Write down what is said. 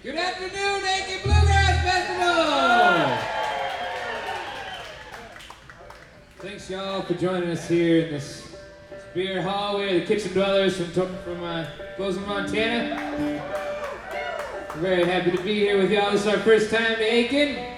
Good afternoon, Aiken Bluegrass Festival! Thanks, y'all, for joining us here in this beer hall. We're the Kitchen Dwellers from Bozeman, Montana. We're very happy to be here with y'all. This is our first time to Aiken.